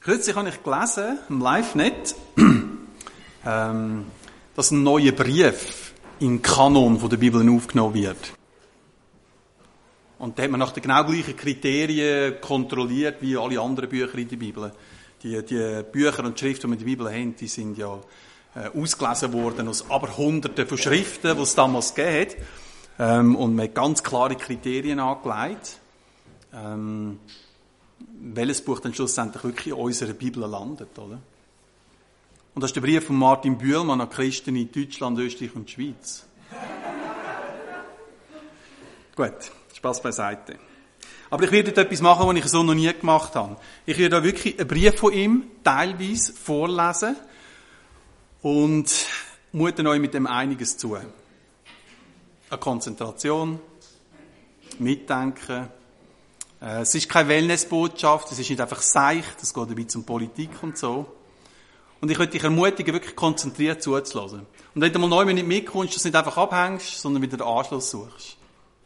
Kürzlich habe ich gelesen, im LiveNet, dass ein neuer Brief in den Kanon der Bibel aufgenommen wird. Und da hat man nach den genau gleichen Kriterien kontrolliert wie alle anderen Bücher in der Bibel. Die Bücher und Schriften, die wir in der Bibel haben, die sind ja ausgelesen worden aus aber Hunderten von Schriften, die es damals gegeben hat. Und man hat ganz klare Kriterien angelegt, welches Buch dann schlussendlich wirklich in unserer Bibel landet, oder? Und das ist der Brief von Martin Bühlmann an Christen in Deutschland, Österreich und Schweiz. Gut, Spaß beiseite. Aber ich werde etwas machen, was ich so noch nie gemacht habe. Ich werde da wirklich einen Brief von ihm teilweise vorlesen und mute euch mit dem einiges zu. Eine Konzentration, Mitdenken. Es ist keine Wellnessbotschaft, es ist nicht einfach seicht, es geht ein bisschen um Politik und so. Und ich möchte dich ermutigen, wirklich konzentriert zuzuhören. Und wenn du mal neu nicht mitkommst, dass du nicht einfach abhängst, sondern wieder den Anschluss suchst.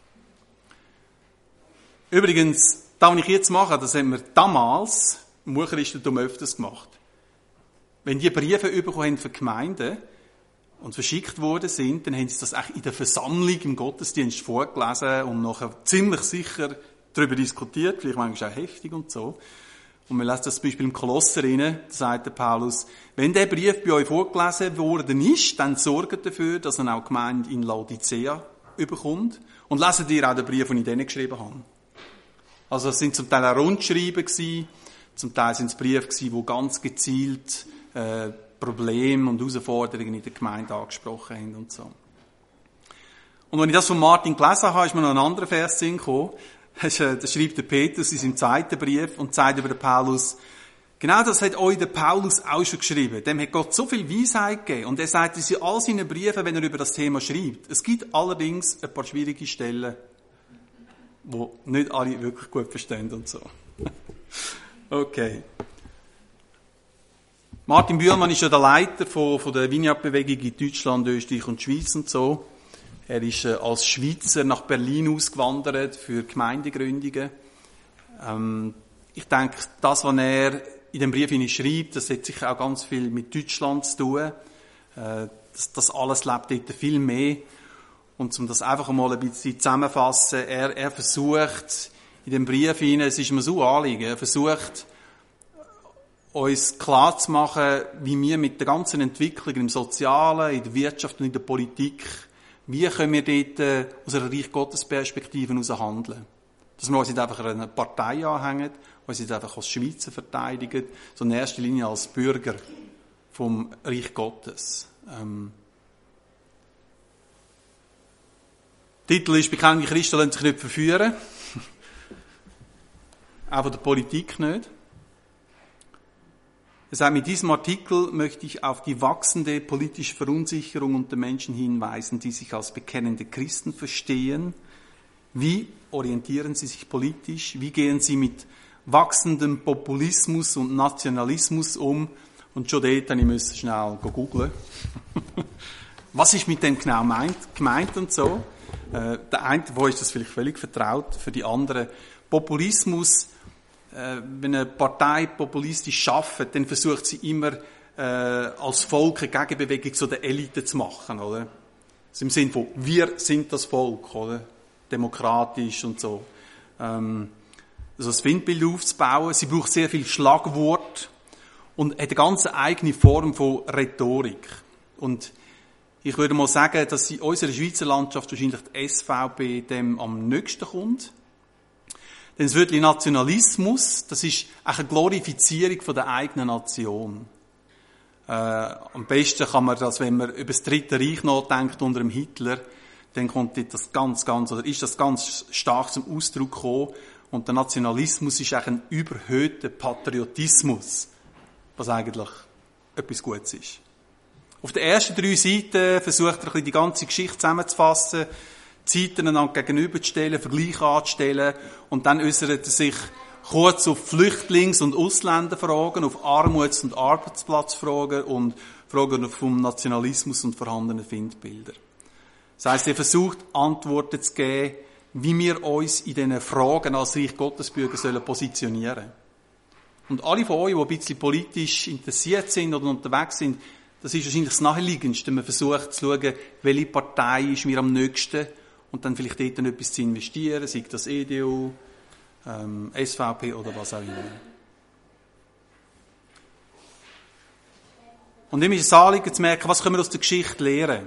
Übrigens, das, was ich jetzt mache, das haben wir damals im Buchrichtertum öfters gemacht. Wenn die Briefe bekommen haben für Gemeinden und verschickt worden sind, dann haben sie das auch in der Versammlung im Gottesdienst vorgelesen und nachher ziemlich sicher darüber diskutiert, vielleicht manchmal auch heftig und so. Und man lässt das zum Beispiel im Kolosser rein, da sagt der Paulus, wenn der Brief bei euch vorgelesen worden ist, dann sorgt dafür, dass er auch Gemeinde in Laodicea überkommt und lesen dir auch den Brief, den ich denen geschrieben habe. Also es sind zum Teil auch Rundschreiben gewesen, zum Teil sind es Briefe gewesen, die ganz gezielt Probleme und Herausforderungen in der Gemeinde angesprochen haben und so. Und wenn ich das von Martin gelesen habe, ist mir noch ein anderer Vers gekommen. Das schreibt der Petrus in seinem zweiten Brief und sagt über den Paulus, genau das hat euch der Paulus auch schon geschrieben. Dem hat Gott so viel Weisheit gegeben. Und er sagt es in all seinen Briefen, wenn er über das Thema schreibt. Es gibt allerdings ein paar schwierige Stellen, wo nicht alle wirklich gut verstehen und so. Okay. Martin Bühlmann ist ja der Leiter von der Vineyard-Bewegung in Deutschland, Österreich und Schweiz und so. Er ist als Schweizer nach Berlin ausgewandert für Gemeindegründungen. Ich denke, das, was er in dem Brief schreibt, das hat sicher auch ganz viel mit Deutschland zu tun. Das alles lebt dort viel mehr. Und um das einfach mal ein bisschen zusammenzufassen, er versucht in dem Brief es ist mir so Anliegen, er versucht uns klar zu machen, wie wir mit der ganzen Entwicklung im Sozialen, in der Wirtschaft und in der Politik, wie können wir dort aus einer Reich Gottes Perspektive heraus handeln. Dass wir uns nicht einfach einer Partei anhängen, uns nicht einfach als Schweizer verteidigen, sondern in erster Linie als Bürger vom Reich Gottes. Der Titel ist bekannt, wie Christen lassen sich nicht verführen. Auch von der Politik nicht. Er sagt, mit diesem Artikel möchte ich auf die wachsende politische Verunsicherung unter Menschen hinweisen, die sich als bekennende Christen verstehen. Wie orientieren sie sich politisch? Wie gehen sie mit wachsendem Populismus und Nationalismus um? Und schon dort musste ich schnell googeln. Was ist mit dem genau gemeint und so? Der eine, wo ist das vielleicht völlig vertraut, für die anderen. Populismus, wenn eine Partei populistisch arbeitet, dann versucht sie immer, als Volk eine Gegenbewegung zu der Elite zu machen, oder? Also im Sinne von, wir sind das Volk, oder? Demokratisch und so. Also das Feindbild aufzubauen. Sie braucht sehr viel Schlagwort und hat eine ganz eigene Form von Rhetorik. Und ich würde mal sagen, dass in unserer Schweizer Landschaft wahrscheinlich die SVP dem am nächsten kommt. Denn das Wörtchen Nationalismus, das ist eine Glorifizierung von der eigenen Nation. Am besten kann man das, wenn man über das Dritte Reich nachdenkt unter dem Hitler, dann kommt das ist das ganz stark zum Ausdruck gekommen. Und der Nationalismus ist eigentlich ein überhöhter Patriotismus, was eigentlich etwas Gutes ist. Auf den ersten 3 Seiten versucht er ein bisschen die ganze Geschichte zusammenzufassen, Zeiten einander gegenüberzustellen, Vergleiche anzustellen und dann äußert er sich kurz auf Flüchtlings- und Ausländerfragen, auf Armuts- und Arbeitsplatzfragen und Fragen vom Nationalismus und vorhandenen Feindbilder. Das heisst, er versucht Antworten zu geben, wie wir uns in diesen Fragen als Reich Gottesbürger sollen positionieren. Und alle von euch, die ein bisschen politisch interessiert sind oder unterwegs sind, das ist wahrscheinlich das Naheliegendste. Man versucht zu schauen, welche Partei ist mir am nächsten und dann vielleicht dort etwas zu investieren, sei das EDU, SVP oder was auch immer. Und ihm ist es Anliegen zu merken, was können wir aus der Geschichte lernen.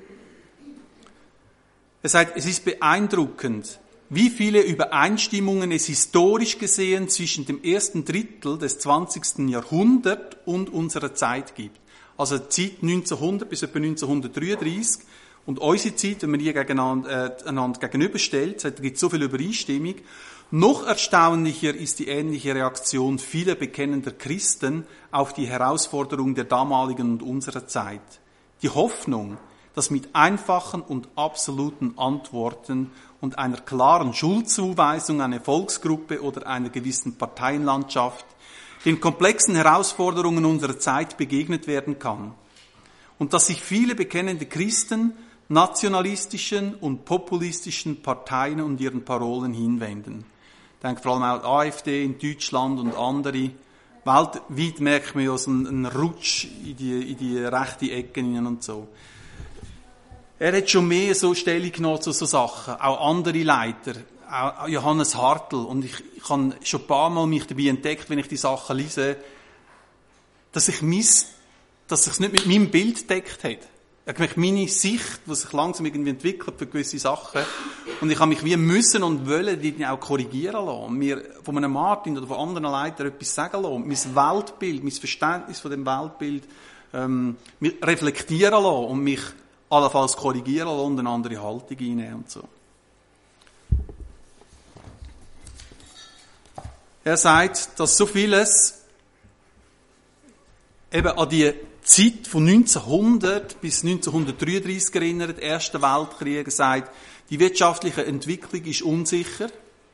Er sagt, es ist beeindruckend, wie viele Übereinstimmungen es historisch gesehen zwischen dem ersten Drittel des 20. Jahrhunderts und unserer Zeit gibt. Also die Zeit 1900 bis etwa 1933 und unsere Zeit, wenn man die einander gegenüberstellt, da gibt es so viel Übereinstimmung. Noch erstaunlicher ist die ähnliche Reaktion vieler bekennender Christen auf die Herausforderung der damaligen und unserer Zeit. Die Hoffnung, dass mit einfachen und absoluten Antworten und einer klaren Schuldzuweisung einer Volksgruppe oder einer gewissen Parteienlandschaft den komplexen Herausforderungen unserer Zeit begegnet werden kann. Und dass sich viele bekennende Christen nationalistischen und populistischen Parteien und ihren Parolen hinwenden. Ich denke vor allem auch die AfD in Deutschland und andere. Weltweit merkt man ja so einen Rutsch in die rechte Ecke hinein und so. Er hat schon mehr so Stellung genommen zu so Sachen. Auch andere Leiter. Auch Johannes Hartl. Und ich habe schon ein paar Mal mich dabei entdeckt, wenn ich die Sachen lese, dass es nicht mit meinem Bild deckt hat. Ich habe meine Sicht, die sich langsam irgendwie entwickelt für gewisse Sachen. Und ich habe mich wie müssen und wollen die auch korrigieren lassen. Mir von einem Martin oder von anderen Leitern etwas sagen lassen. Mein Weltbild, mein Verständnis von dem Weltbild reflektieren lassen und mich allenfalls korrigieren lassen und eine andere Haltung einnehmen und so. Er sagt, dass so vieles eben an die Zeit von 1900 bis 1933 erinnert, Erster Weltkrieg. Er sagt, die wirtschaftliche Entwicklung ist unsicher.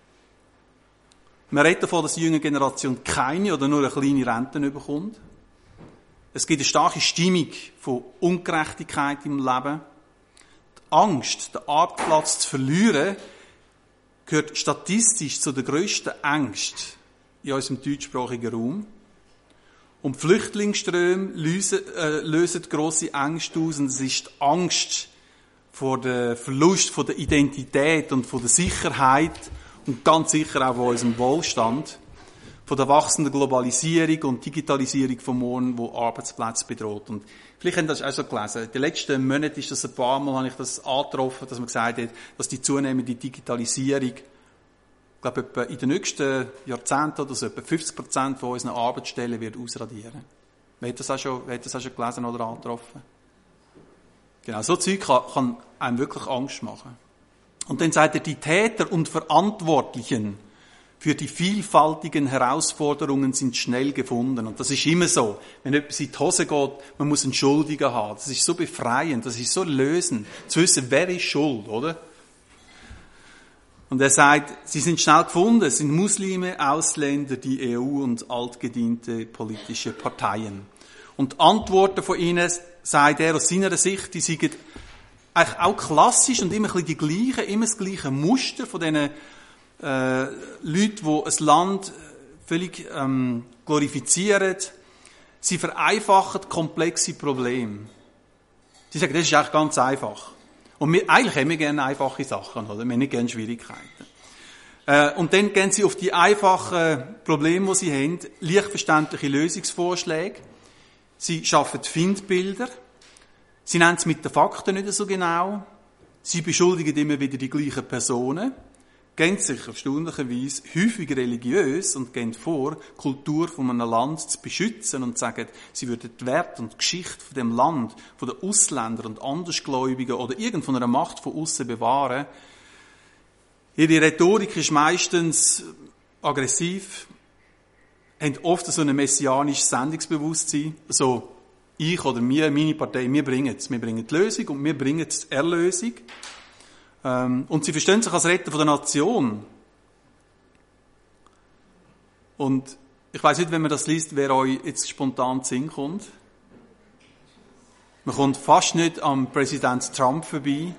Man redet davon, dass die junge Generation keine oder nur eine kleine Rente bekommt. Es gibt eine starke Stimmung von Ungerechtigkeit im Leben. Die Angst, den Arbeitsplatz zu verlieren, gehört statistisch zu den grössten Ängsten in unserem deutschsprachigen Raum. Und die Flüchtlingsströme lösen grosse Ängste aus. Und es ist die Angst vor dem Verlust von der Identität und von der Sicherheit und ganz sicher auch von unserem Wohlstand, von der wachsenden Globalisierung und Digitalisierung von morgen, die Arbeitsplätze bedroht. Und vielleicht habt ihr das auch so gelesen. In den letzten Monaten ist das ein paar Mal, habe ich das angetroffen, dass man gesagt hat, dass die zunehmende Digitalisierung, ich glaube, etwa in den nächsten Jahrzehnten oder so, etwa 50% von unseren Arbeitsstellen wird ausradieren. Wer hat das auch schon gelesen oder angetroffen? Genau, so Zeug kann einem wirklich Angst machen. Und dann sagt er, die Täter und Verantwortlichen für die vielfältigen Herausforderungen sind schnell gefunden. Und das ist immer so. Wenn etwas in die Hose geht, man muss einen Schuldigen haben. Das ist so befreiend, das ist so lösend, zu wissen, wer ist schuld, oder? Und er sagt, sie sind schnell gefunden, es sind Muslime, Ausländer, die EU und altgediente politische Parteien. Und Antworten von ihnen, sagt er aus seiner Sicht, die sind eigentlich auch klassisch und immer ein bisschen immer das gleiche Muster von diesen Leute, die ein Land völlig glorifizieren. Sie vereinfachen komplexe Probleme. Sie sagen, das ist eigentlich ganz einfach. Und eigentlich haben wir gerne einfache Sachen, oder? Wir haben nicht gerne Schwierigkeiten. Und dann gehen sie auf die einfachen Probleme, die sie haben, leicht verständliche Lösungsvorschläge. Sie schaffen Findbilder. Sie nennen es mit den Fakten nicht so genau. Sie beschuldigen immer wieder die gleichen Personen. Gehen sich erstaunlicherweise häufig religiös und gehen vor, die Kultur von einem Land zu beschützen und sagen, sie würden die Werte und die Geschichte von dem Land, von den Ausländern und Andersgläubigen oder irgend von einer Macht von außen bewahren. Ihre Rhetorik ist meistens aggressiv, haben oft so ein messianisches Sendungsbewusstsein, so ich oder wir, meine Partei, wir bringen die Lösung und wir bringen die Erlösung. Und sie verstehen sich als Retter von der Nation. Und ich weiss nicht, wenn man das liest, wer euch jetzt spontan in den Sinn kommt. Man kommt fast nicht am Präsident Trump vorbei.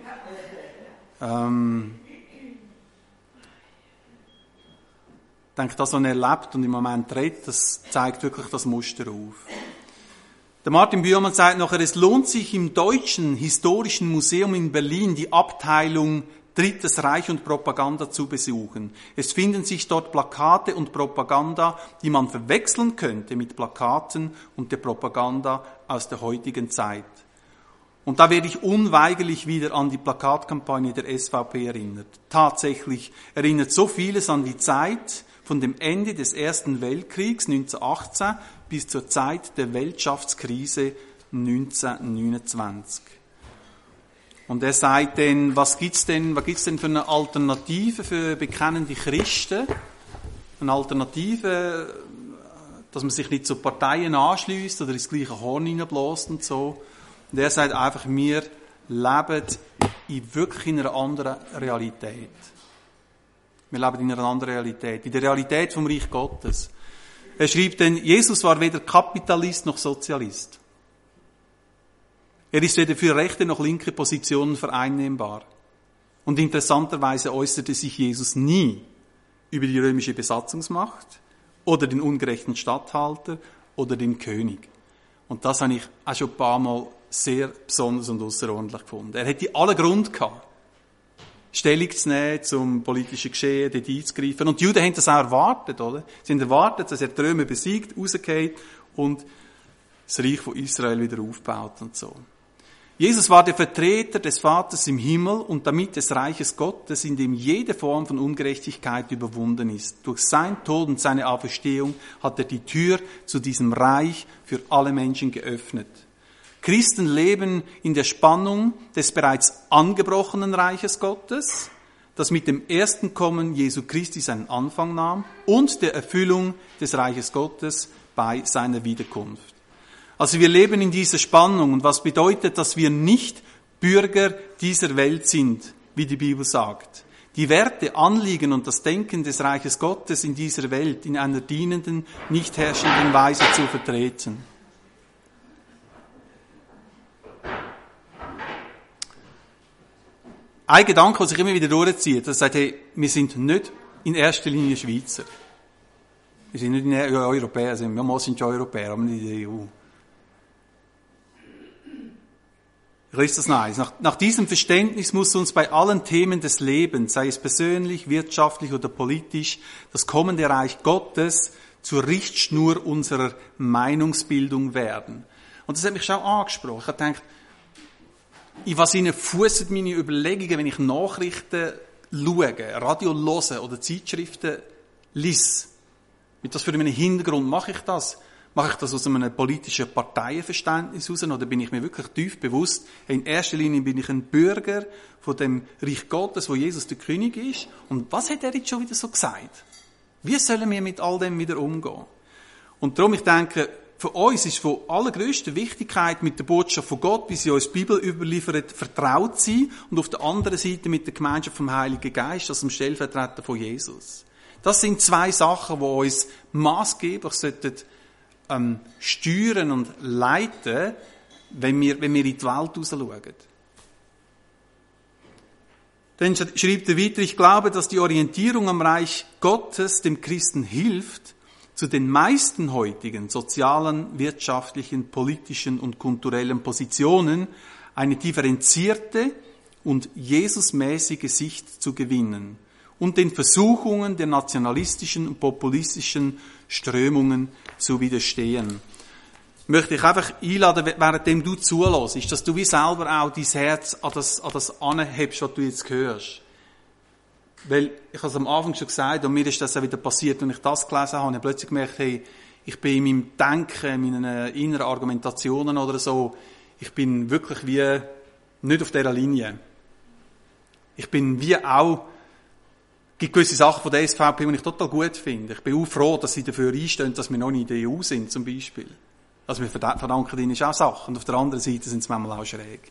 Ich denke, das, was er lebt und im Moment redet, das zeigt wirklich das Muster auf. Der Martin Bührmann sagt nachher, es lohnt sich im Deutschen Historischen Museum in Berlin die Abteilung Drittes Reich und Propaganda zu besuchen. Es finden sich dort Plakate und Propaganda, die man verwechseln könnte mit Plakaten und der Propaganda aus der heutigen Zeit. Und da werde ich unweigerlich wieder an die Plakatkampagne der SVP erinnert. Tatsächlich erinnert so vieles an die Zeit von dem Ende des Ersten Weltkriegs 1918 bis zur Zeit der Weltschaftskrise 1929. Und er sagt dann, was gibt's denn für eine Alternative für bekennende Christen? Eine Alternative, dass man sich nicht zu Parteien anschliesst oder ins gleiche Horn hineinbläst und so. Und er sagt einfach, wir leben wirklich in einer anderen Realität. Wir leben in einer anderen Realität, in der Realität vom Reich Gottes. Er schreibt dann, Jesus war weder Kapitalist noch Sozialist. Er ist weder für rechte noch linke Positionen vereinnehmbar. Und interessanterweise äußerte sich Jesus nie über die römische Besatzungsmacht oder den ungerechten Statthalter oder den König. Und das habe ich auch schon ein paar Mal sehr besonders und außerordentlich gefunden. Er hätte alle Grund gehabt, Stellung zu nehmen zum politischen Geschehen, dort einzugreifen. Und die Juden haben das auch erwartet, oder? Sie haben erwartet, dass er die Römer besiegt, rausgeht und das Reich von Israel wieder aufbaut und so. Jesus war der Vertreter des Vaters im Himmel und damit des Reiches Gottes, in dem jede Form von Ungerechtigkeit überwunden ist. Durch sein Tod und seine Auferstehung hat er die Tür zu diesem Reich für alle Menschen geöffnet. Christen leben in der Spannung des bereits angebrochenen Reiches Gottes, das mit dem ersten Kommen Jesu Christi seinen Anfang nahm, und der Erfüllung des Reiches Gottes bei seiner Wiederkunft. Also wir leben in dieser Spannung. Und was bedeutet, dass wir nicht Bürger dieser Welt sind, wie die Bibel sagt. Die Werte, Anliegen und das Denken des Reiches Gottes in dieser Welt in einer dienenden, nicht herrschenden Weise zu vertreten. Ein Gedanke, der sich immer wieder durchzieht, das sagt, hey, wir sind nicht in erster Linie Schweizer. Wir sind nicht Europäer, wir sind schon Europäer, aber nicht in der EU. Christus Nein. Nach diesem Verständnis muss uns bei allen Themen des Lebens, sei es persönlich, wirtschaftlich oder politisch, das kommende Reich Gottes zur Richtschnur unserer Meinungsbildung werden. Und das hat mich schon angesprochen. Ich habe gedacht, in was fussen meine Überlegungen, wenn ich Nachrichten schaue, Radio höre oder Zeitschriften lese? Mit was für einem Hintergrund mache ich das? Mache ich das aus einem politischen Parteienverständnis heraus, oder bin ich mir wirklich tief bewusst, in erster Linie bin ich ein Bürger von dem Reich Gottes, wo Jesus der König ist? Und was hat er jetzt schon wieder so gesagt? Wie sollen wir mit all dem wieder umgehen? Und darum, ich denke, für uns ist von allergrößter Wichtigkeit, mit der Botschaft von Gott, wie sie uns die Bibel überliefert, vertraut sein, und auf der anderen Seite mit der Gemeinschaft vom Heiligen Geist, als dem Stellvertreter von Jesus. Das sind zwei Sachen, die uns maßgeblich steuern und leiten, wenn wir in die Welt rausschauen. Dann schreibt er weiter, ich glaube, dass die Orientierung am Reich Gottes dem Christen hilft, zu den meisten heutigen sozialen, wirtschaftlichen, politischen und kulturellen Positionen eine differenzierte und Jesusmäßige Sicht zu gewinnen und den Versuchungen der nationalistischen und populistischen Strömungen zu widerstehen. Möchte ich einfach einladen, währenddem du zuhörst, dass du wie selber auch dein Herz an das anhebst, was du jetzt hörst. Weil, ich habe es am Anfang schon gesagt, und mir ist das auch wieder passiert, als ich das gelesen habe, und ich plötzlich gemerkt, hey, ich bin in meinem Denken, in meinen inneren Argumentationen oder so, ich bin wirklich wie nicht auf dieser Linie. Ich bin wie auch, es gibt gewisse Sachen von der SVP, die ich total gut finde. Ich bin auch froh, dass sie dafür einstehen, dass wir noch nicht in der EU sind, zum Beispiel. Also wir verdanken ihnen auch Sachen. Und auf der anderen Seite sind sie manchmal auch schräg.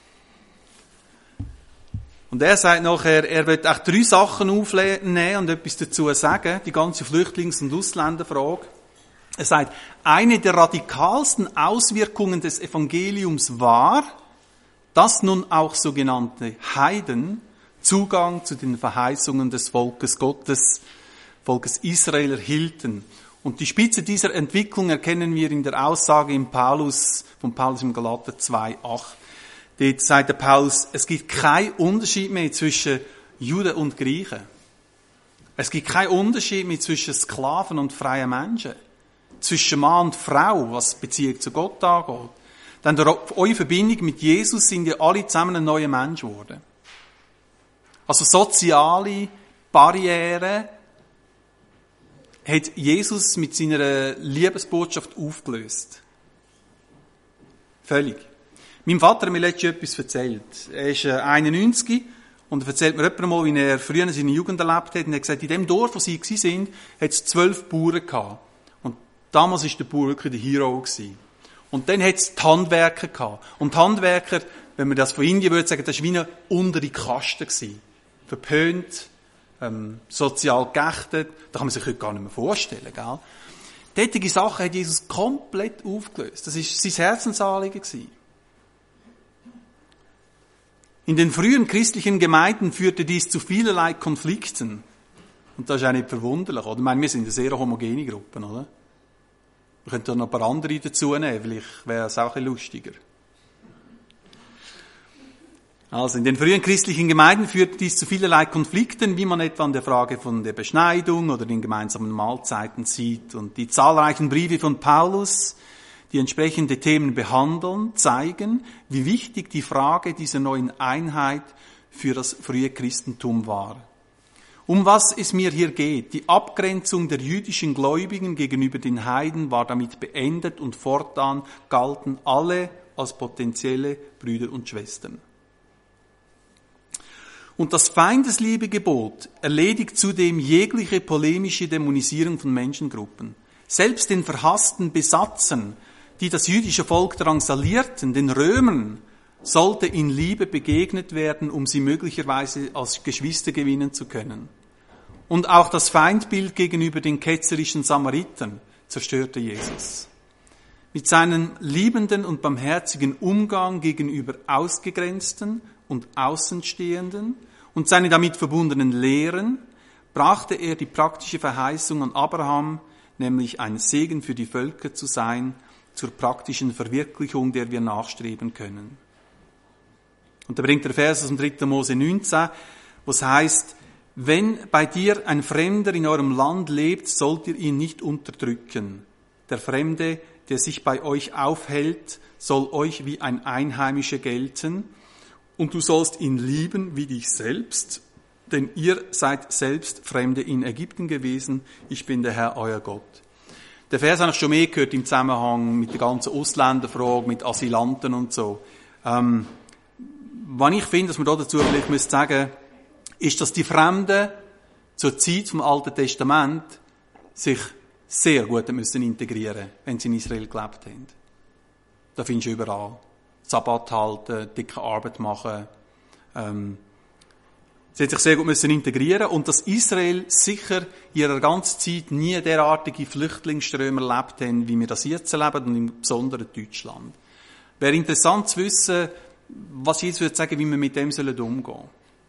Und er sagt nachher, er wird auch 3 Sachen aufnehmen und etwas dazu sagen, die ganze Flüchtlings- und Ausländerfrage. Er sagt, eine der radikalsten Auswirkungen des Evangeliums war, dass nun auch sogenannte Heiden Zugang zu den Verheißungen des Volkes Gottes Volkes Israel erhielten. Und die Spitze dieser Entwicklung erkennen wir in der Aussage von Paulus im Galater 2,8. Dort sagt der Paulus, es gibt keinen Unterschied mehr zwischen Juden und Griechen. Es gibt keinen Unterschied mehr zwischen Sklaven und freien Menschen. Zwischen Mann und Frau, was die Beziehung zu Gott angeht. Denn durch eure Verbindung mit Jesus sind ihr alle zusammen ein neuer Mensch geworden. Also soziale Barrieren hat Jesus mit seiner Liebesbotschaft aufgelöst. Völlig. Mein Vater hat mir letztens etwas erzählt. Er ist 91 und er erzählt mir jemand mal, wie er früher in seiner Jugend erlebt hat. Und er hat gesagt, in dem Dorf, wo sie waren, hat es 12 Bauern gehabt. Und damals war der Bauer wirklich der Hero gewesen. Und dann hat es die Handwerker gehabt. Und die Handwerker, wenn man das von Indien würde sagen, das war wie eine untere Kaste gewesen. Verpönt, sozial geächtet. Da kann man sich heute gar nicht mehr vorstellen, gell? Derartige Sachen hat Jesus komplett aufgelöst. Das war sein Herzensanliegen gewesen. In den frühen christlichen Gemeinden führte dies zu vielerlei Konflikten. Und das ist auch nicht verwunderlich, oder? Ich meine, wir sind eine sehr homogene Gruppe, oder? Wir könnten noch ein paar andere dazu nehmen, vielleicht wäre es auch ein bisschen lustiger. Also, in den frühen christlichen Gemeinden führte dies zu vielerlei Konflikten, wie man etwa an der Frage von der Beschneidung oder den gemeinsamen Mahlzeiten sieht. Und die zahlreichen Briefe von Paulus, die entsprechende Themen behandeln, zeigen, wie wichtig die Frage dieser neuen Einheit für das frühe Christentum war. Um was es mir hier geht, die Abgrenzung der jüdischen Gläubigen gegenüber den Heiden war damit beendet und fortan galten alle als potenzielle Brüder und Schwestern. Und das Feindesliebegebot erledigt zudem jegliche polemische Dämonisierung von Menschengruppen. Selbst den verhassten Besatzern, die das jüdische Volk drangsalierten, den Römern, sollte in Liebe begegnet werden, um sie möglicherweise als Geschwister gewinnen zu können. Und auch das Feindbild gegenüber den ketzerischen Samaritern zerstörte Jesus. Mit seinem liebenden und barmherzigen Umgang gegenüber Ausgegrenzten und Außenstehenden und seine damit verbundenen Lehren brachte er die praktische Verheißung an Abraham, nämlich ein Segen für die Völker zu sein, zur praktischen Verwirklichung, der wir nachstreben können. Und da bringt der Vers aus dem 3. Mose 19, wo es heißt, wenn bei dir ein Fremder in eurem Land lebt, sollt ihr ihn nicht unterdrücken. Der Fremde, der sich bei euch aufhält, soll euch wie ein Einheimischer gelten, und du sollst ihn lieben wie dich selbst, denn ihr seid selbst Fremde in Ägypten gewesen, ich bin der Herr, euer Gott. Der Vers habe ich schon mehr gehört im Zusammenhang mit der ganzen Ausländerfrage, mit Asylanten und so. Was ich finde, dass man da dazu vielleicht sagen müsste, ist, dass die Fremden zur Zeit vom Alten Testament sich sehr gut müssen integrieren, wenn sie in Israel gelebt haben. Da findest du überall. Sabbat halten, dicke Arbeit machen. Sie hat sich sehr gut müssen integrieren und dass Israel sicher in ihrer ganzen Zeit nie derartige Flüchtlingsströme erlebt haben, wie wir das jetzt erleben und im Besonderen Deutschland. Wäre interessant zu wissen, was Jesus würde sagen, wie wir mit dem umgehen sollen.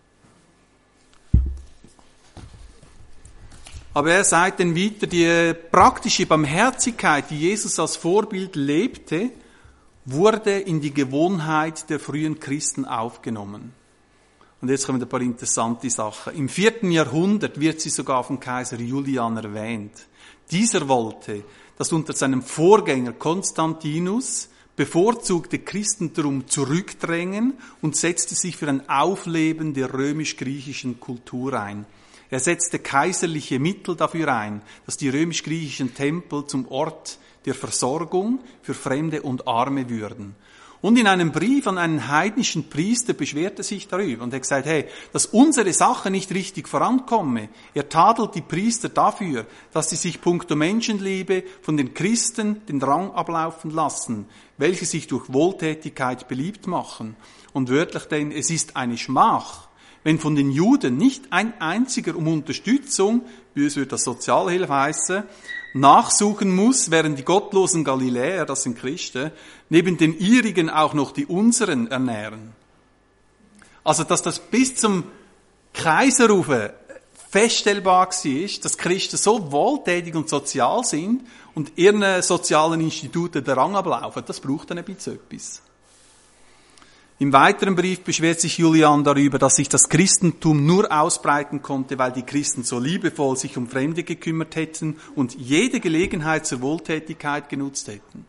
Aber er sagt dann weiter, die praktische Barmherzigkeit, die Jesus als Vorbild lebte, wurde in die Gewohnheit der frühen Christen aufgenommen. Und jetzt kommen ein paar interessante Sachen. Im 4. Jahrhundert wird sie sogar vom Kaiser Julian erwähnt. Dieser wollte, dass unter seinem Vorgänger Konstantinus bevorzugte Christentum zurückdrängen und setzte sich für ein Aufleben der römisch-griechischen Kultur ein. Er setzte kaiserliche Mittel dafür ein, dass die römisch-griechischen Tempel zum Ort der Versorgung für Fremde und Arme würden. Und in einem Brief an einen heidnischen Priester beschwerte er sich darüber und hat gesagt, hey, dass unsere Sache nicht richtig vorankomme. Er tadelt die Priester dafür, dass sie sich puncto Menschenliebe von den Christen den Rang ablaufen lassen, welche sich durch Wohltätigkeit beliebt machen. Und wörtlich denn, es ist eine Schmach, wenn von den Juden nicht ein einziger um Unterstützung, wie es würde das Sozialhilfe heißen, nachsuchen muss, während die gottlosen Galiläer, das sind Christen, neben den ihrigen auch noch die unseren ernähren. Also, dass das bis zum Kaiser rauf feststellbar war, dass Christen so wohltätig und sozial sind und ihren sozialen Instituten den Rang ablaufen. Das braucht dann ein bisschen etwas. Im weiteren Brief beschwert sich Julian darüber, dass sich das Christentum nur ausbreiten konnte, weil die Christen so liebevoll sich um Fremde gekümmert hätten und jede Gelegenheit zur Wohltätigkeit genutzt hätten.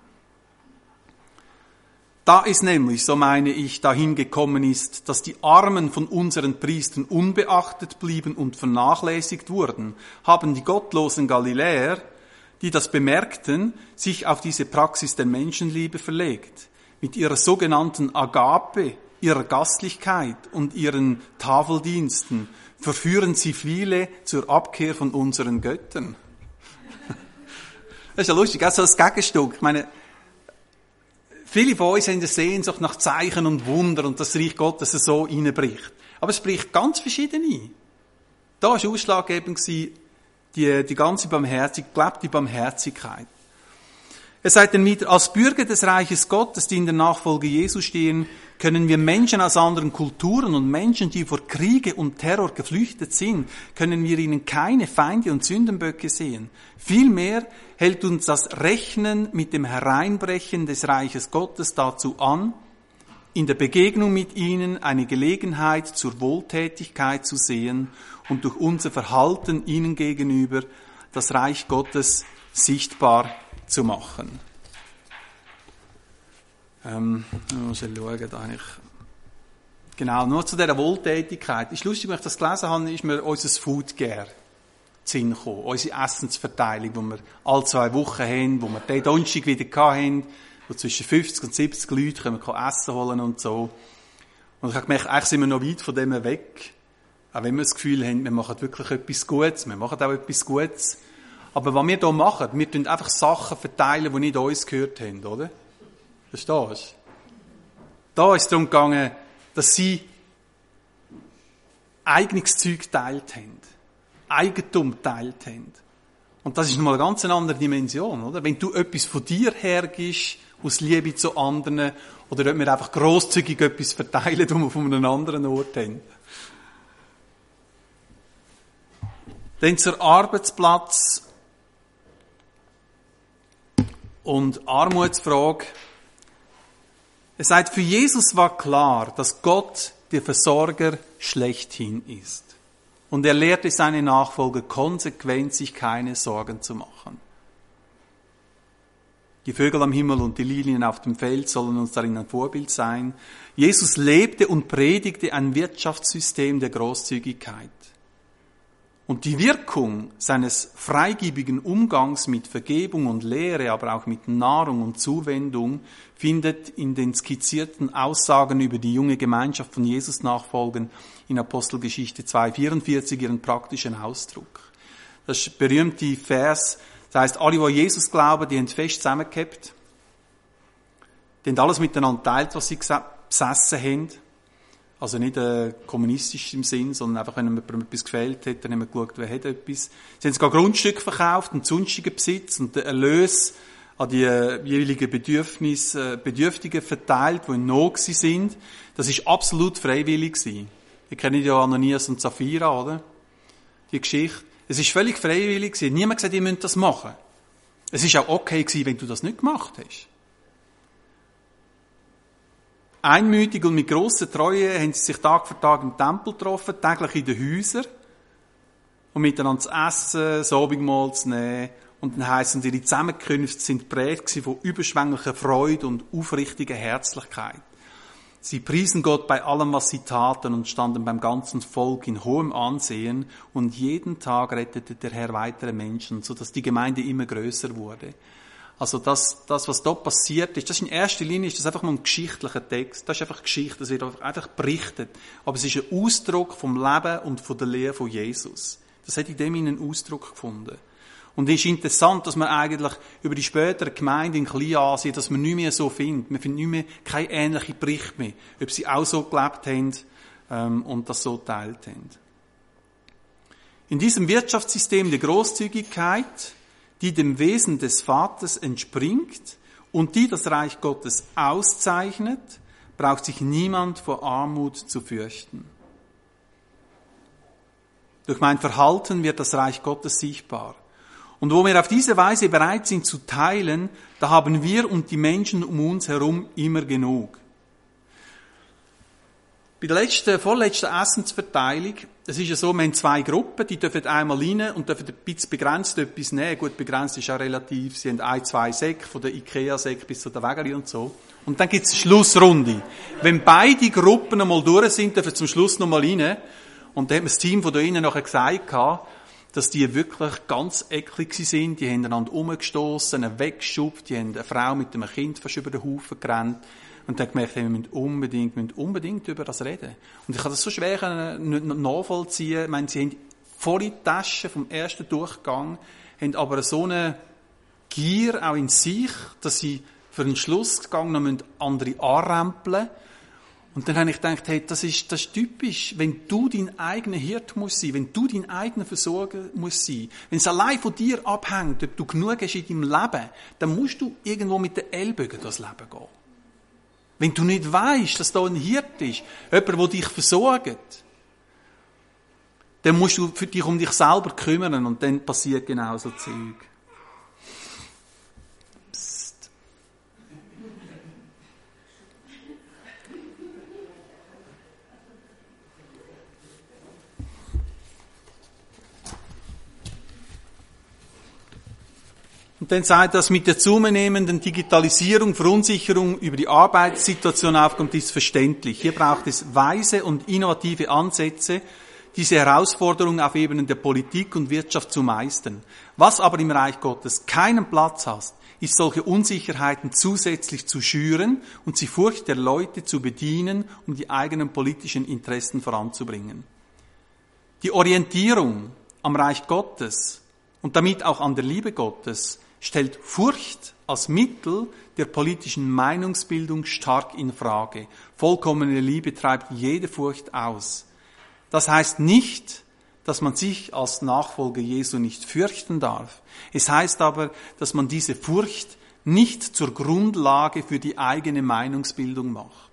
Da es nämlich, so meine ich, dahin gekommen ist, dass die Armen von unseren Priestern unbeachtet blieben und vernachlässigt wurden, haben die gottlosen Galiläer, die das bemerkten, sich auf diese Praxis der Menschenliebe verlegt. Mit ihrer sogenannten Agape, ihrer Gastlichkeit und ihren Tafeldiensten verführen sie viele zur Abkehr von unseren Göttern. Das ist ja lustig, auch so das Gegenstück. Ich meine, viele von uns haben eine Sehnsucht nach Zeichen und Wunder und das Reich Gottes so reinbricht. Aber es bricht ganz verschieden ein. Da war ausschlaggebend die ganze gelebte Barmherzigkeit. Er sagt dann wieder, als Bürger des Reiches Gottes, die in der Nachfolge Jesu stehen, können wir Menschen aus anderen Kulturen und Menschen, die vor Kriege und Terror geflüchtet sind, können wir ihnen keine Feinde und Sündenböcke sehen. Vielmehr hält uns das Rechnen mit dem Hereinbrechen des Reiches Gottes dazu an, in der Begegnung mit ihnen eine Gelegenheit zur Wohltätigkeit zu sehen und durch unser Verhalten ihnen gegenüber das Reich Gottes sichtbar zu machen. Ich muss schauen, da eigentlich. Genau, nur zu dieser Wohltätigkeit. Ist lustig, wenn ich das gelesen habe, ist mir unser Food Care Sinn gekommen. Unsere Essensverteilung, die wir alle 2 Wochen haben, wo wir den Donnerstag wieder hatten, wo zwischen 50 und 70 Leute können Essen holen und so. Und ich habe gemerkt, eigentlich sind wir noch weit von dem weg. Auch wenn wir das Gefühl haben, wir machen wirklich etwas Gutes, wir machen auch etwas Gutes. Aber was wir hier machen, wir tun einfach Sachen verteilen, die nicht uns gehört haben, oder? Verstehst du? Da ist es darum gegangen, dass sie eigenes Zeug geteilt haben. Eigentum geteilt haben. Und das ist nochmal eine ganz andere Dimension, oder? Wenn du etwas von dir hergibst, aus Liebe zu anderen, oder ob wir einfach grosszügig etwas verteilen, das wir von einem anderen Ort haben. Dann zur Arbeitsplatz- und Armutsfrage. Er sagt, für Jesus war klar, dass Gott der Versorger schlechthin ist. Und er lehrte seine Nachfolger konsequent, sich keine Sorgen zu machen. Die Vögel am Himmel und die Lilien auf dem Feld sollen uns darin ein Vorbild sein. Jesus lebte und predigte ein Wirtschaftssystem der Großzügigkeit. Und die Wirkung seines freigebigen Umgangs mit Vergebung und Lehre, aber auch mit Nahrung und Zuwendung, findet in den skizzierten Aussagen über die junge Gemeinschaft von Jesus nachfolgen in Apostelgeschichte 2,44 ihren praktischen Ausdruck. Das berühmte Vers, das heisst, alle, die Jesus glauben, die haben fest zusammengehabt. Die haben alles miteinander geteilt, was sie besessen haben. Also nicht kommunistisch im Sinn, sondern einfach, wenn jemandem etwas gefällt hat, dann haben wir geschaut, wer hat etwas. Sie haben sogar Grundstücke verkauft und sonstigen Besitz und den Erlös an die jeweiligen Bedürftigen verteilt, die in Not sind. Das ist absolut freiwillig gewesen. Ihr kennt ja Ananias und Sapphira, oder? Die Geschichte. Es ist völlig freiwillig gewesen. Niemand gesagt, ihr müsst das machen. Es ist auch okay gewesen, wenn du das nicht gemacht hast. Einmütig und mit grosser Treue haben sie sich Tag für Tag im Tempel getroffen, täglich in den Häusern, um miteinander zu essen, das Abendmahl zu nehmen. Und dann heissen, ihre Zusammenkünfte sind geprägt von überschwänglicher Freude und aufrichtiger Herzlichkeit. Sie priesen Gott bei allem, was sie taten und standen beim ganzen Volk in hohem Ansehen. Und jeden Tag rettete der Herr weitere Menschen, sodass die Gemeinde immer größer wurde. Also das, was dort passiert ist, das ist in erster Linie ist das einfach mal ein geschichtlicher Text. Das ist einfach Geschichte, das wird einfach berichtet. Aber es ist ein Ausdruck vom Leben und von der Lehre von Jesus. Das hat in dem einen Ausdruck gefunden. Und es ist interessant, dass man eigentlich über die späteren Gemeinden in Kleinasien, dass man nicht mehr so findet. Man findet nicht mehr keine ähnliche Berichte mehr, ob sie auch so gelebt haben und das so geteilt haben. In diesem Wirtschaftssystem der Großzügigkeit, die dem Wesen des Vaters entspringt und die das Reich Gottes auszeichnet, braucht sich niemand vor Armut zu fürchten. Durch mein Verhalten wird das Reich Gottes sichtbar. Und wo wir auf diese Weise bereit sind zu teilen, da haben wir und die Menschen um uns herum immer genug. Bei der vorletzten Essensverteilung, es ist ja so, wir haben 2 Gruppen, die dürfen einmal rein und dürfen ein bisschen begrenzt etwas nehmen. Gut, begrenzt ist auch relativ. Sie haben 1-2 Säcke, von der Ikea-Säcke bis zu der Wägeli und so. Und dann gibt es eine Schlussrunde. Wenn beide Gruppen einmal durch sind, dürfen zum Schluss noch mal rein. Und da hat mir das Team von da innen nachher gesagt, dass die wirklich ganz eklig sind. Die haben einander umgestossen, weggeschubst, die haben eine Frau mit einem Kind fast über den Haufen gerannt. Und dann gemerkt, wir müssen unbedingt über das reden. Und ich kann das so schwer nachvollziehen. Ich meine, sie haben volle Taschen vom ersten Durchgang, haben aber so eine Gier auch in sich, dass sie für den Schlussgang noch andere anrempeln. Und dann habe ich gedacht, hey, das ist typisch. Wenn du dein eigener Hirt musst sein, wenn du dein eigener Versorger musst sein, wenn es allein von dir abhängt, ob du genug hast in deinem Leben, dann musst du irgendwo mit den Ellbogen durchs Leben gehen. Wenn du nicht weisst, dass da ein Hirt ist, jemand, der dich versorgt, dann musst du dich um dich selber kümmern und dann passiert genau so Zeug. Psst. Und dann sagt das, mit der zunehmenden Digitalisierung, Verunsicherung über die Arbeitssituation aufkommt, ist verständlich. Hier braucht es weise und innovative Ansätze, diese Herausforderung auf Ebenen der Politik und Wirtschaft zu meistern. Was aber im Reich Gottes keinen Platz hat, ist solche Unsicherheiten zusätzlich zu schüren und die Furcht der Leute zu bedienen, um die eigenen politischen Interessen voranzubringen. Die Orientierung am Reich Gottes und damit auch an der Liebe Gottes stellt Furcht als Mittel der politischen Meinungsbildung stark in Frage. Vollkommene Liebe treibt jede Furcht aus. Das heißt nicht, dass man sich als Nachfolger Jesu nicht fürchten darf. Es heißt aber, dass man diese Furcht nicht zur Grundlage für die eigene Meinungsbildung macht.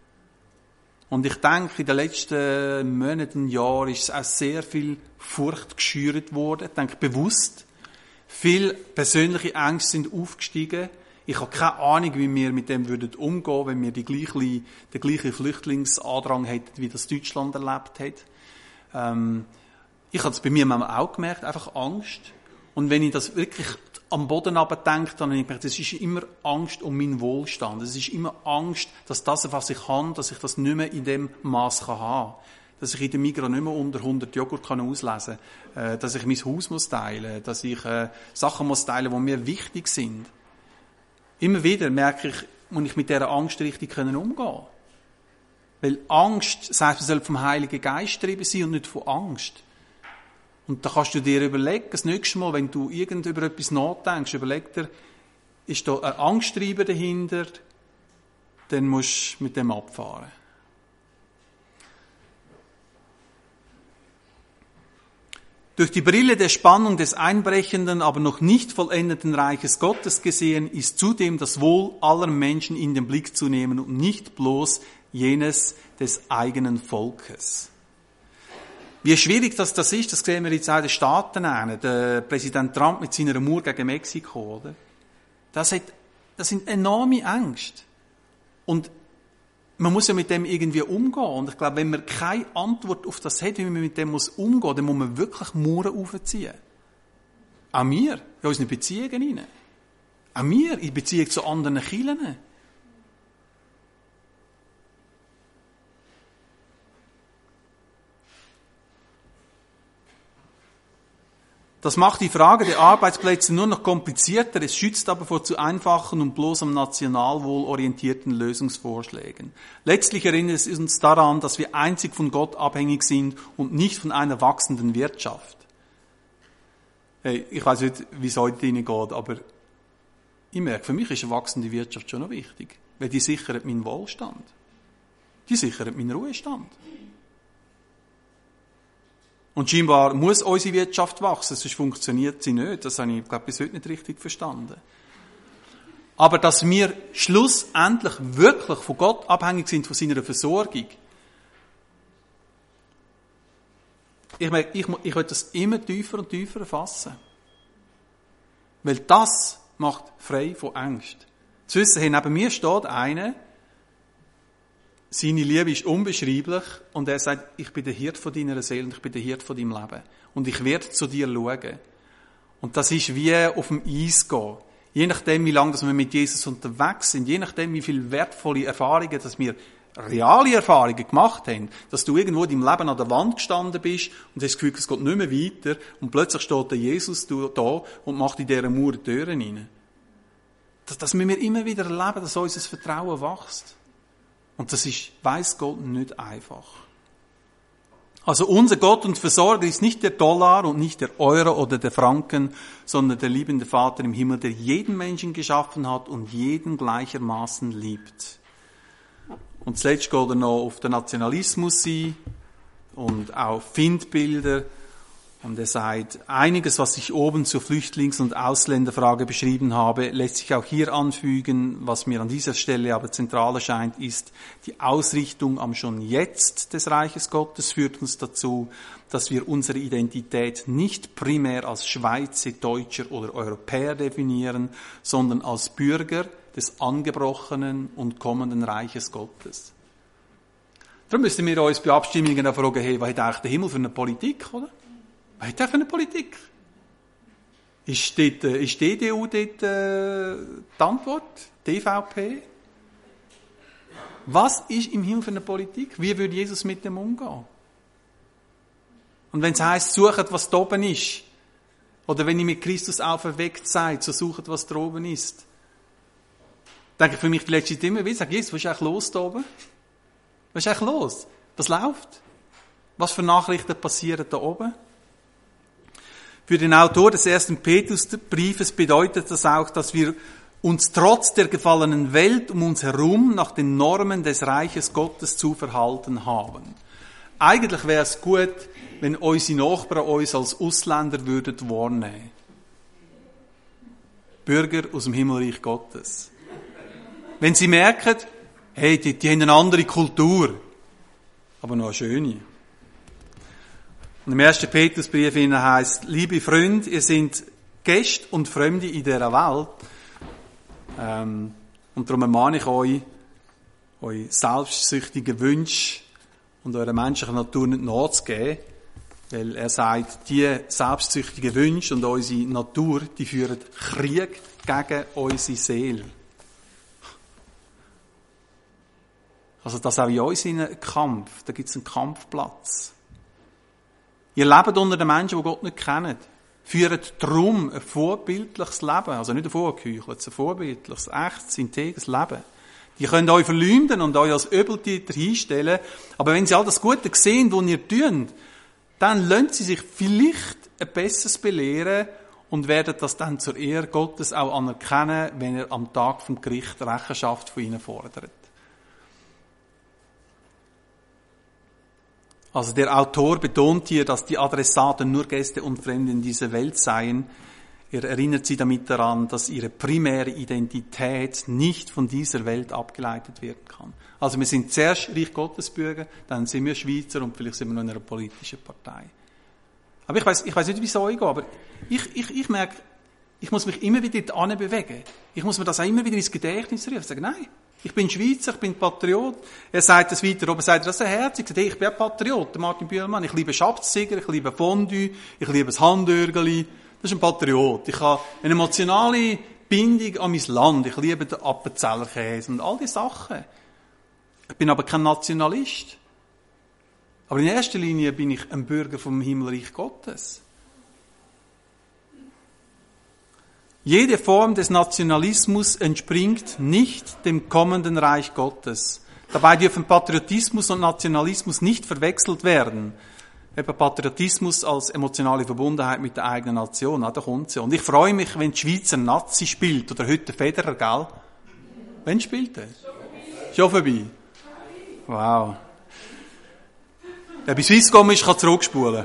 Und ich denke, in den letzten Monaten, Jahren ist auch sehr viel Furcht geschürt worden. Ich denke bewusst. Viele persönliche Ängste sind aufgestiegen. Ich habe keine Ahnung, wie wir mit dem umgehen würden, wenn wir den gleichen Flüchtlingsandrang hätten, wie das Deutschland erlebt hat. Ich habe es bei mir manchmal auch gemerkt, einfach Angst. Und wenn ich das wirklich am Boden runterdenke, dann habe ich gemerkt, es ist immer Angst um meinen Wohlstand. Es ist immer Angst, dass das, was ich habe, dass ich das nicht mehr in dem Maß haben kann. Dass ich in der Migros nicht mehr unter 100 Joghurt auslesen kann, dass ich mein Haus teilen muss, dass ich Sachen teilen muss, die mir wichtig sind. Immer wieder merke ich, muss ich mit dieser Angst richtig umgehen können. Weil Angst, sagt man, soll vom Heiligen Geist getrieben sein und nicht von Angst. Und da kannst du dir überlegen, das nächste Mal, wenn du über etwas nachdenkst, überleg dir, ist da ein Angsttreiber dahinter, dann musst du mit dem abfahren. Durch die Brille der Spannung des einbrechenden, aber noch nicht vollendeten Reiches Gottes gesehen, ist zudem das Wohl aller Menschen in den Blick zu nehmen und nicht bloß jenes des eigenen Volkes. Wie schwierig das ist, das sehen wir jetzt auch in den Staaten an. Der Präsident Trump mit seiner Mauer gegen Mexiko, oder? Das sind enorme Ängste. Und man muss ja mit dem irgendwie umgehen. Und ich glaube, wenn man keine Antwort auf das hat, wie man mit dem umgehen muss, dann muss man wirklich Mauern aufziehen. Auch wir, in unseren Beziehungen hinein. Auch wir, in Beziehung zu anderen Kirchen. Das macht die Frage der Arbeitsplätze nur noch komplizierter, es schützt aber vor zu einfachen und bloß am Nationalwohl orientierten Lösungsvorschlägen. Letztlich erinnert es uns daran, dass wir einzig von Gott abhängig sind und nicht von einer wachsenden Wirtschaft. Hey, ich weiß nicht, wie es heute Ihnen geht, aber ich merke, für mich ist eine wachsende Wirtschaft schon noch wichtig, weil die sichert meinen Wohlstand. Die sichert meinen Ruhestand. Und scheinbar muss unsere Wirtschaft wachsen, sonst funktioniert sie nicht. Das habe ich, glaube bis heute nicht richtig verstanden. Aber dass wir schlussendlich wirklich von Gott abhängig sind, von seiner Versorgung, ich will das immer tiefer und tiefer erfassen. Weil das macht frei von Angst. Zu wissen, hey, neben mir steht einer, seine Liebe ist unbeschreiblich und er sagt, ich bin der Hirt von deiner Seele und ich bin der Hirt von deinem Leben. Und ich werde zu dir schauen. Und das ist wie auf dem Eis gehen. Je nachdem, wie lange wir mit Jesus unterwegs sind, je nachdem, wie viele wertvolle Erfahrungen, dass wir reale Erfahrungen gemacht haben, dass du irgendwo in deinem Leben an der Wand gestanden bist und hast das Gefühl, es geht nicht mehr weiter und plötzlich steht der Jesus da und macht in dieser Mauer Türen rein. Das müssen wir immer wieder erleben, dass unser Vertrauen wächst. Und das ist, weiss Gott, nicht einfach. Also unser Gott und Versorger ist nicht der Dollar und nicht der Euro oder der Franken, sondern der liebende Vater im Himmel, der jeden Menschen geschaffen hat und jeden gleichermaßen liebt. Und zuletzt geht er noch auf den Nationalismus ein und auf Feindbilder. Und er sagt, einiges, was ich oben zur Flüchtlings- und Ausländerfrage beschrieben habe, lässt sich auch hier anfügen. Was mir an dieser Stelle aber zentral erscheint, ist, die Ausrichtung am schon Jetzt des Reiches Gottes führt uns dazu, dass wir unsere Identität nicht primär als Schweizer, Deutscher oder Europäer definieren, sondern als Bürger des angebrochenen und kommenden Reiches Gottes. Darum müssen wir uns bei Abstimmungen fragen, hey, was hat eigentlich der Himmel für eine Politik, oder? Was hat der für eine Politik? Ist die EDU dort die Antwort? Die EVP? Was ist im Himmel für eine Politik? Wie würde Jesus mit dem umgehen? Und wenn es heisst, sucht, was da oben ist, oder wenn ich mit Christus auferweckt seid, so sucht, was da oben ist, denke ich für mich die letzte Zeit immer wieder, sage Jesus, was ist eigentlich los da oben? Was ist eigentlich los? Was läuft? Was für Nachrichten passieren da oben? Für den Autor des 1. Petrusbriefes bedeutet das auch, dass wir uns trotz der gefallenen Welt um uns herum nach den Normen des Reiches Gottes zu verhalten haben. Eigentlich wäre es gut, wenn unsere Nachbarn uns als Ausländer würden wahrnehmen. Bürger aus dem Himmelreich Gottes. Wenn sie merken, hey, die haben eine andere Kultur, aber noch eine schöne. Und im 1. Petrusbrief heisst, liebe Freunde, ihr seid Gäste und Fremde in dieser Welt. Und darum ermahne ich euch, eure selbstsüchtigen Wünsche und eurer menschlichen Natur nicht nachzugeben, weil er sagt, die selbstsüchtigen Wünsche und unsere Natur, die führen Krieg gegen unsere Seele. Also das auch in uns ein Kampf, da gibt es einen Kampfplatz. Ihr lebt unter den Menschen, die Gott nicht kennen. Führt darum ein vorbildliches Leben. Also nicht ein vorgeheucheltes, ein vorbildliches, echtes, integes Leben. Die können euch verleumden und euch als Übeltäter hinstellen. Aber wenn sie all das Gute sehen, was ihr tut, dann lassen sie sich vielleicht ein besseres belehren und werden das dann zur Ehre Gottes auch anerkennen, wenn er am Tag vom Gericht Rechenschaft von ihnen fordert. Also der Autor betont hier, dass die Adressaten nur Gäste und Fremde in dieser Welt seien. Er erinnert sie damit daran, dass ihre primäre Identität nicht von dieser Welt abgeleitet werden kann. Also wir sind zuerst Reich Gottes Bürger, dann sind wir Schweizer und vielleicht sind wir noch in einer politischen Partei. Aber ich weiss nicht, wie es euch geht, aber ich merke, ich muss mich immer wieder dahin bewegen. Ich muss mir das auch immer wieder ins Gedächtnis rufen. Ich sage, nein, ich bin Schweizer, ich bin Patriot. Er sagt das weiter oben, sagt das ist herzig. Ich sage, ich bin ein Patriot, der Martin Bühlmann. Ich liebe Schabziger, ich liebe Fondue, ich liebe das Handörgeli. Das ist ein Patriot. Ich habe eine emotionale Bindung an mein Land. Ich liebe den Appenzeller Käse und all diese Sachen. Ich bin aber kein Nationalist. Aber in erster Linie bin ich ein Bürger vom Himmelreich Gottes. Jede Form des Nationalismus entspringt nicht dem kommenden Reich Gottes. Dabei dürfen Patriotismus und Nationalismus nicht verwechselt werden. Eben Patriotismus als emotionale Verbundenheit mit der eigenen Nation, da kommt sie. Und ich freue mich, wenn die Schweizer Nazi spielt, oder heute Federer, gell? Wann spielt er? Schon vorbei. Wow. Wer bei Swisscom ist, kann zurückspulen.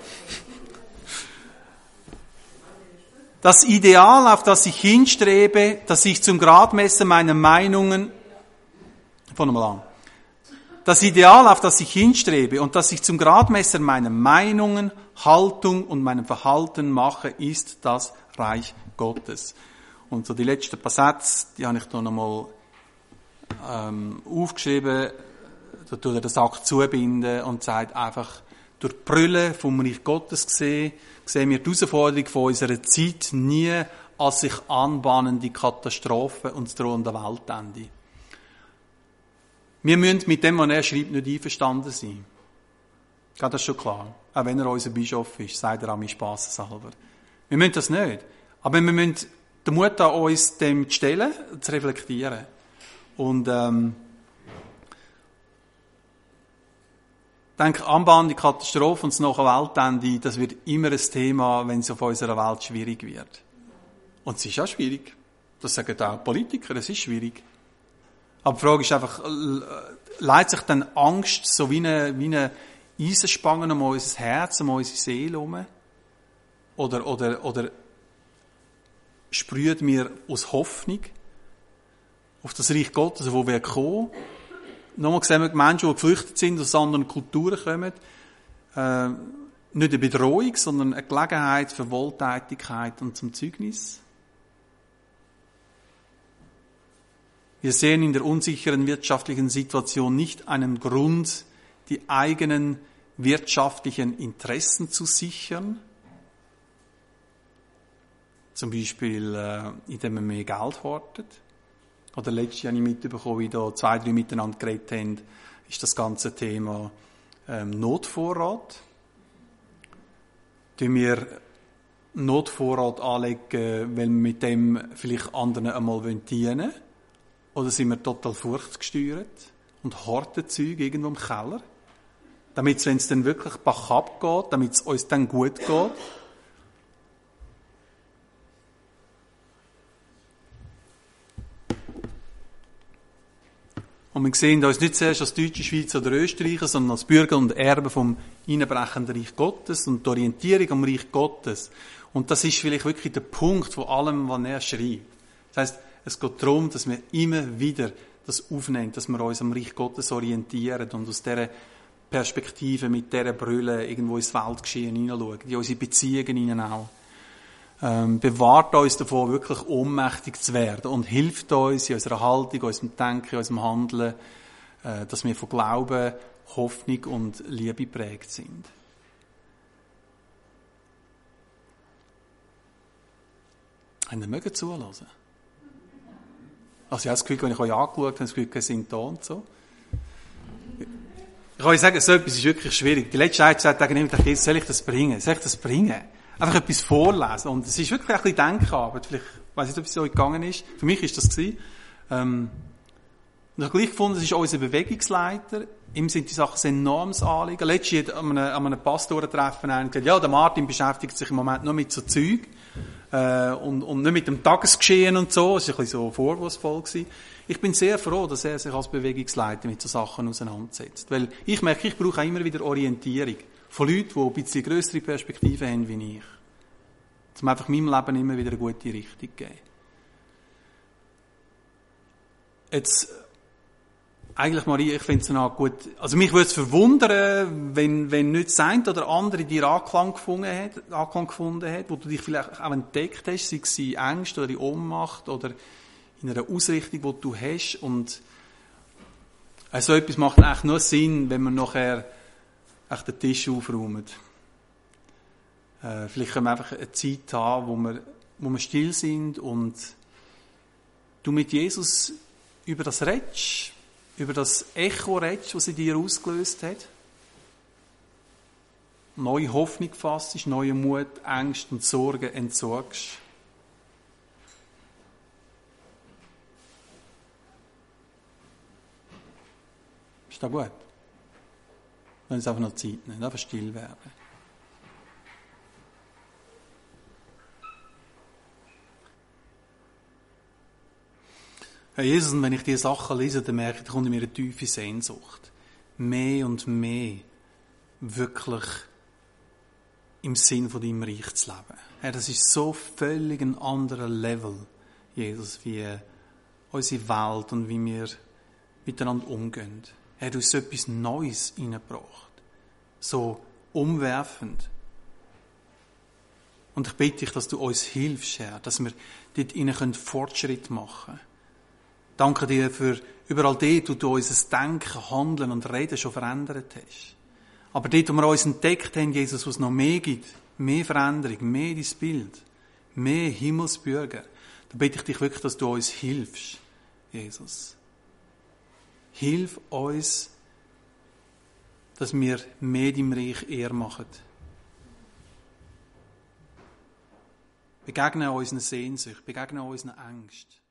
Das Ideal, auf das ich hinstrebe, das ich zum Gradmesser meiner Meinungen, von einmal an. das Ideal, auf das ich hinstrebe und das ich zum Gradmesser meiner Meinungen, Haltung und meinem Verhalten mache, ist das Reich Gottes. Und so die letzten paar Sätze, die habe ich da nochmal aufgeschrieben, da tut er den Sack zubinden und sagt einfach, durch die Brille vom Reich Gottes sehen wir die Herausforderung von unserer Zeit nie als sich anbahnende Katastrophe und das drohende Weltende. Wir müssen mit dem, was er schreibt, nicht einverstanden sein. Ja, das ist schon klar. Auch wenn er unser Bischof ist, sagt er an mich spasseshalber. Wir müssen das nicht. Aber wir müssen den Mut haben, uns dem zu stellen, zu reflektieren. Und ich denke, anbahnende Katastrophe und das nachher Weltende, das wird immer ein Thema, wenn es auf unserer Welt schwierig wird. Und es ist auch schwierig. Das sagen auch Politiker, es ist schwierig. Aber die Frage ist einfach, leitet sich dann Angst so wie eine Eisenspange um unser Herz, um unsere Seele herum? Oder sprüht mir aus Hoffnung auf das Reich Gottes, wo wir kommen? Nochmal sehen wir Menschen, die geflüchtet sind, aus anderen Kulturen kommen. Nicht eine Bedrohung, sondern eine Gelegenheit für Wohltätigkeit und zum Zeugnis. Wir sehen in der unsicheren wirtschaftlichen Situation nicht einen Grund, die eigenen wirtschaftlichen Interessen zu sichern. Zum Beispiel, indem man mehr Geld hortet. Oder letztes Jahr habe ich mitbekommen, wie da 2, 3 miteinander geredet haben, ist das ganze Thema Notvorrat. Tun wir Notvorrat anlegen, weil wir mit dem vielleicht anderen einmal dienen wollen? Oder sind wir total furchtgesteuert und horten Zeug irgendwo im Keller? Damit es, wenn es dann wirklich bach abgeht, damit es uns dann gut geht. Und wir sehen uns nicht zuerst als Deutsche, Schweizer oder Österreicher, sondern als Bürger und Erben vom einbrechenden Reich Gottes und die Orientierung am Reich Gottes. Und das ist vielleicht wirklich der Punkt von allem, was er schreibt. Das heisst, es geht darum, dass wir immer wieder das aufnehmen, dass wir uns am Reich Gottes orientieren und aus dieser Perspektive, mit dieser Brille irgendwo ins Weltgeschehen hineinschauen, in unsere Beziehungen hinein auch. Bewahrt uns davon, wirklich ohnmächtig zu werden und hilft uns in unserer Haltung, in unserem Denken, in unserem Handeln, dass wir von Glauben, Hoffnung und Liebe geprägt sind. Habt ihr mögen zuhören? Also ich habe das Gefühl, wenn ich euch angeschaut habe, das Gefühl, ihr seid da und so. Ich kann euch sagen, so etwas ist wirklich schwierig. Die letzte Zeit gesagt, Jesus, soll ich das bringen? Soll ich das bringen? Einfach etwas vorlesen. Und es ist wirklich ein bisschen Denkarbeit. Vielleicht, ich weiss nicht, ob es euch gegangen ist. Für mich ist das gewesen. Und ich habe gleich gefunden, es ist unser Bewegungsleiter. Ihm sind die Sachen ein enormes Anliegen. Letztens an einem Pastorentreffen einer gesagt, ja, der Martin beschäftigt sich im Moment nur mit so Zeug. Und nicht mit dem Tagesgeschehen und so. Es war ein bisschen so vorwurfsvoll gewesen. Ich bin sehr froh, dass er sich als Bewegungsleiter mit so Sachen auseinandersetzt. Weil ich merke, ich brauche auch immer wieder Orientierung. Von Leuten, die ein bisschen grössere Perspektiven haben wie ich. Um einfach meinem Leben immer wieder eine gute Richtung zu geben. Jetzt, eigentlich, Marie, ich finde es noch gut, also mich würde es verwundern, wenn nicht das eine oder andere dir Anklang gefunden hat, wo du dich vielleicht auch entdeckt hast, sei es in Angst oder in Ohnmacht oder in einer Ausrichtung, die du hast. Und so etwas macht eigentlich nur Sinn, wenn man nachher den Tisch aufräumen. Vielleicht können wir einfach eine Zeit haben, wo wir still sind und du mit Jesus über das redest, über das Echo redest, was in dir ausgelöst hat. Neue Hoffnung fassest, neuen Mut, Ängste und Sorgen entsorgst. Ist das gut? Wenn es einfach noch Zeit nimmt, einfach still werden. Herr Jesus, und wenn ich diese Sachen lese, dann merke ich, da kommt in mir eine tiefe Sehnsucht. Mehr und mehr wirklich im Sinn von deinem Reich zu leben. Herr, das ist so völlig ein anderer Level, Jesus, wie unsere Welt und wie wir miteinander umgehen. Er hat uns so etwas Neues hineingebracht. So umwerfend. Und ich bitte dich, dass du uns hilfst, Herr, dass wir dort innen Fortschritt machen können. Danke dir für überall dort, wo du unser Denken, Handeln und Reden schon verändert hast. Aber dort, wo wir uns entdeckt haben, Jesus, wo es noch mehr gibt, mehr Veränderung, mehr dein Bild, mehr Himmelsbürger, da bitte ich dich wirklich, dass du uns hilfst, Jesus. Hilf uns, dass wir mehr deinem Reich Ehre machen. Begegne unseren Sehnsucht, begegne unseren Ängsten.